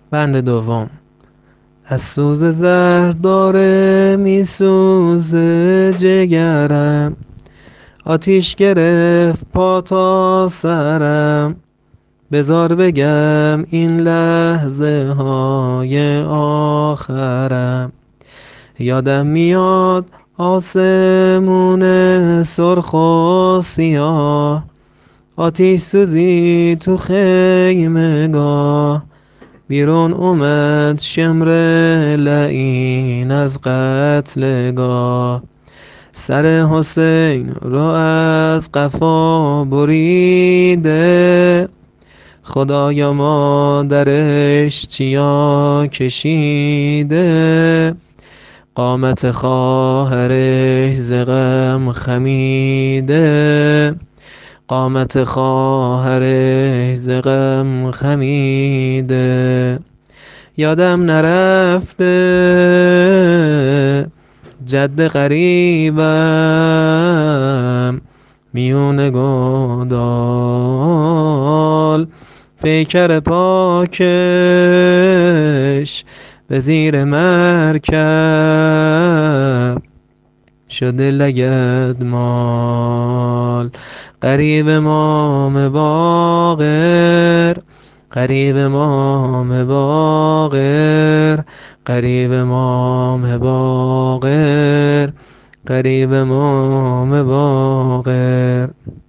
بند دوم. از سوز زهر داره می سوزه جگرم، آتیش گرفت پا تا سرم. بذار بگم این لحظه های آخرم. یادم میاد آسمون سرخ و سیاه، آتیش سوزی تو خیمگاه. بیرون اومد شمر لعین از قتلگاه، سر حسین رو از قفا بریده. خدایا مادرش چیا کشیده، قامت خواهرش ز غم خمیده. قامت خواهرش ز غم خمیده. یادم نرفته جد غریبم میون گودال، پیکر پاکش به زیر مرکب شده لگدمال. غریب امام باقر، غریب امام باقر، غریب امام باقر، غریب امام باقر.